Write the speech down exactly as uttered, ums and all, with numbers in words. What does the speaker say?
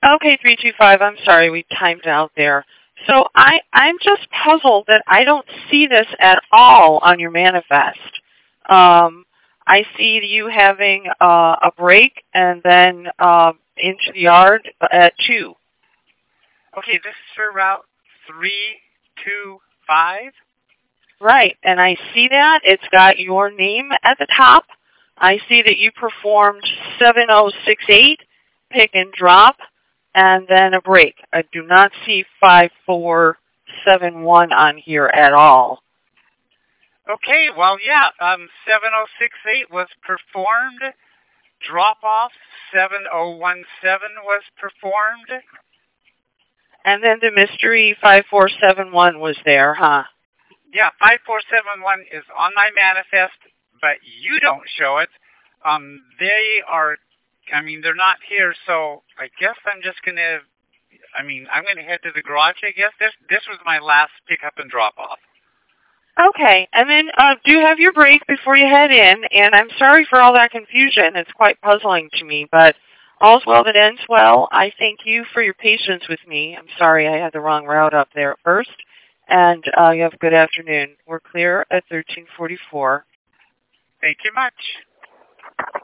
Okay, three two five. I'm sorry, we timed out there. So I, I'm just puzzled that I don't see this at all on your manifest. Um, I see you having uh, a break and then uh, into the yard at two. Okay, this is for route three two five. Right, and I see that. It's got your name at the top. I see that you performed seven oh six eight, pick and drop, and then a break. I do not see five four seven one on here at all. Okay, well, yeah, um, seven oh six eight was performed. Drop-off seven oh one seven was performed. And then the mystery five four seven one was there, huh? Yeah, five four seven one is on my manifest, but you don't show it. Um, they are, I mean, they're not here, so I guess I'm just going to, I mean, I'm going to head to the garage, I guess. This this was my last pickup and drop-off. Okay, and then uh, do have your break before you head in, and I'm sorry for all that confusion. It's quite puzzling to me, but all's well that ends well. I thank you for your patience with me. I'm sorry I had the wrong route up there at first, and uh, you have a good afternoon. We're clear at thirteen forty-four. Thank you much.